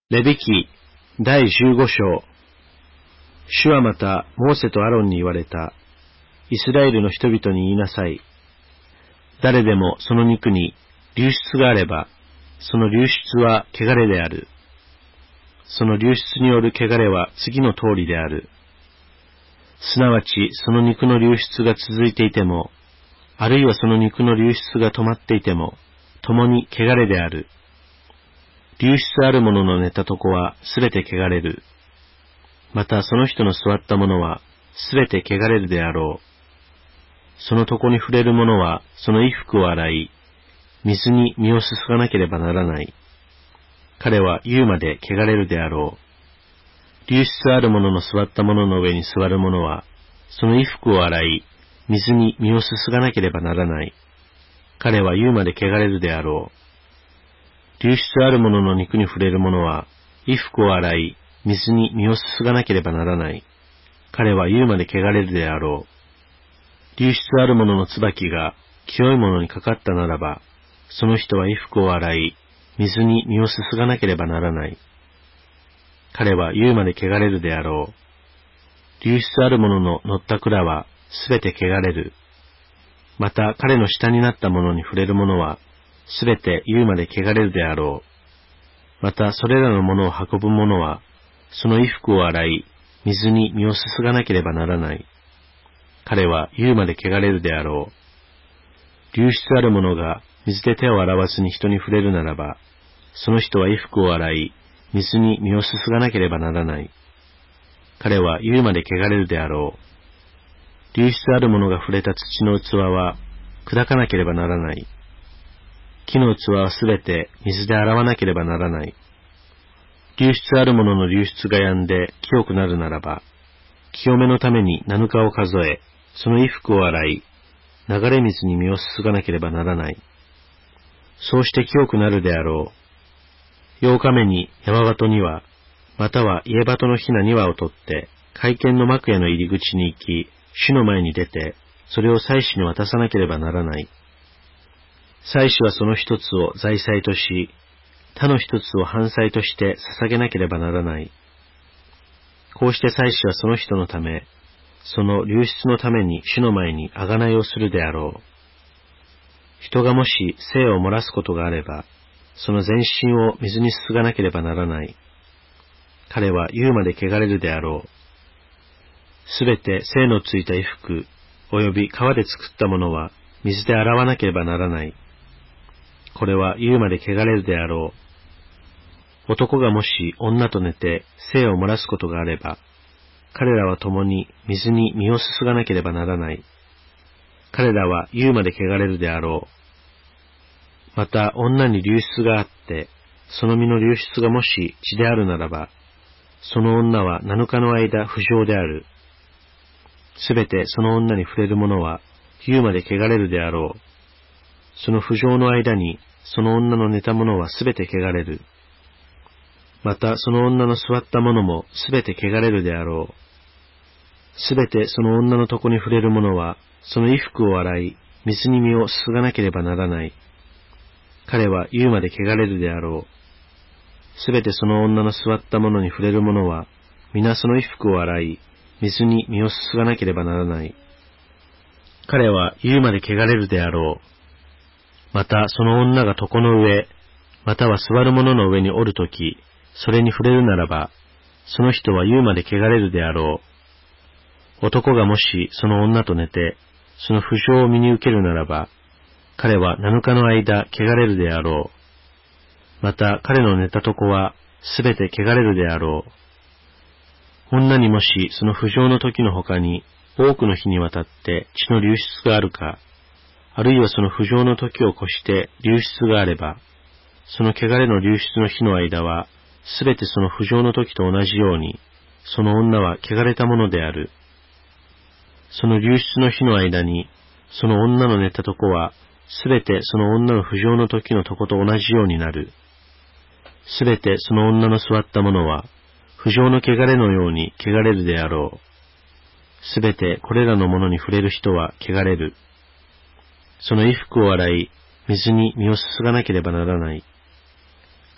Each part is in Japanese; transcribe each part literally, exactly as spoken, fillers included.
レビ記だいじゅうご章。主はまたモーセとアロンに言われた。イスラエルの人々に言いなさい。誰でもその肉に流出があれば、その流出は汚れである。その流出による汚れは次の通りである。すなわちその肉の流出が続いていても、あるいはその肉の流出が止まっていても、共に汚れである。流出あるものの寝たとこはすべて汚れる。またその人の座ったものはすべて汚れるであろう。その床に触れるものはその衣服を洗い、水に身をすすがなければならない。彼は夕まで汚れるであろう。流出あるものの座ったものの上に座る者は、その衣服を洗い、水に身をすすがなければならない。彼は夕まで汚れるであろう。流出あるものの肉に触れる者は、衣服を洗い、水に身をすすがなければならない。彼は夕まで汚れるであろう。流出あるものの椿が清いものにかかったならば、その人は衣服を洗い、水に身をすすがなければならない。彼は夕まで汚れるであろう。流出あるものの乗った蔵はすべて汚れる。また彼の下になったものに触れる者は、すべて夕まで汚れるであろう。またそれらのものを運ぶ者は、その衣服を洗い、水に身をすすがなければならない。彼は夕まで汚れるであろう。流出ある者が水で手を洗わずに人に触れるならば、その人は衣服を洗い、水に身をすすがなければならない。彼は夕まで汚れるであろう。流出ある者が触れた土の器は、砕かなければならない。木の器はすべて水で洗わなければならない。流出あるものの流出が止んで清くなるならば、清めのために七日を数え、その衣服を洗い、流れ水に身をすすがなければならない。そうして清くなるであろう。八日目に山鳩には、または家鳩のひなにわを取って、会見の幕屋の入り口に行き、主の前に出て、それを祭司に渡さなければならない。祭司はその一つを財祭とし、他の一つを燔祭として捧げなければならない。こうして祭司はその人のため、その流出のために主の前に贖いをするであろう。人がもし精を漏らすことがあれば、その全身を水にすすがなければならない。彼は夕まで汚れるであろう。すべて精のついた衣服、および革で作ったものは水で洗わなければならない。これは夕まで汚れるであろう。男がもし女と寝て精を漏らすことがあれば、彼らは共に水に身をすすがなければならない。彼らは夕まで汚れるであろう。また女に流出があって、その身の流出がもし血であるならば、その女は七日の間不浄である。すべてその女に触れる者は夕まで汚れるであろう。その不浄の間に、その女の寝た者はすべて汚れる。またその女の座った者もすべて汚れるであろう。すべてその女の床に触れる者は、その衣服を洗い、水に身をすすがなければならない。彼は夕まで汚れるであろう。すべてその女の座った者に触れる者は、皆その衣服を洗い、水に身をすすがなければならない。彼は夕まで汚れるであろう。またその女が床の上、または座る者の上におるとき、それに触れるならば、その人は夕まで汚れるであろう。男がもしその女と寝て、その不浄を身に受けるならば、彼は七日の間汚れるであろう。また彼の寝た床はすべて汚れるであろう。女にもしその不浄の時の他に多くの日にわたって血の流出があるか、あるいはその不浄の時を越して流出があれば、その汚れの流出の日の間は、すべてその不浄の時と同じように、その女は汚れたものである。その流出の日の間に、その女の寝た床は、すべてその女の不浄の時の床と同じようになる。すべてその女の座ったものは、不浄の汚れのように汚れるであろう。すべてこれらのものに触れる人は汚れる。その衣服を洗い、水に身をすすがなければならない。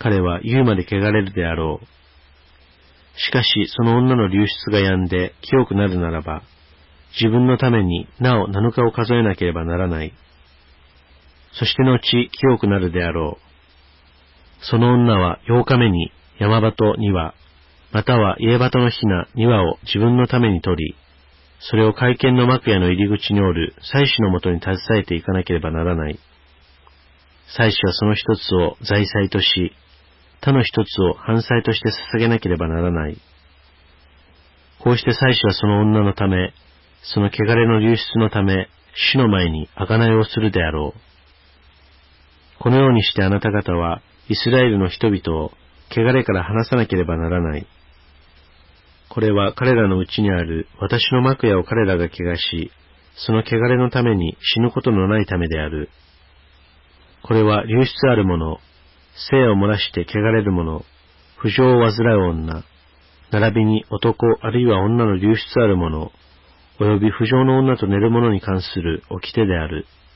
彼は言うまで汚れるであろう。しかしその女の流出が止んで清くなるならば、自分のためになお七日を数えなければならない。そして後清くなるであろう。その女は八日目に山鳩二羽、または家鳩のひな二羽を自分のために取り、それを会見の幕屋の入り口におる祭司のもとに携えていかなければならない。祭司はその一つを財祭とし、他の一つを犯祭として捧げなければならない。こうして祭司はその女のため、その汚れの流出のため、主の前に贖いをするであろう。このようにしてあなた方は、イスラエルの人々を汚れから離さなければならない。これは彼らのうちにある私の幕屋を彼らが汚し、その汚れのために死ぬことのないためである。これは流出ある者、性を漏らして汚れる者、不浄を患う女、並びに男あるいは女の流出ある者、および不浄の女と寝る者に関する掟である。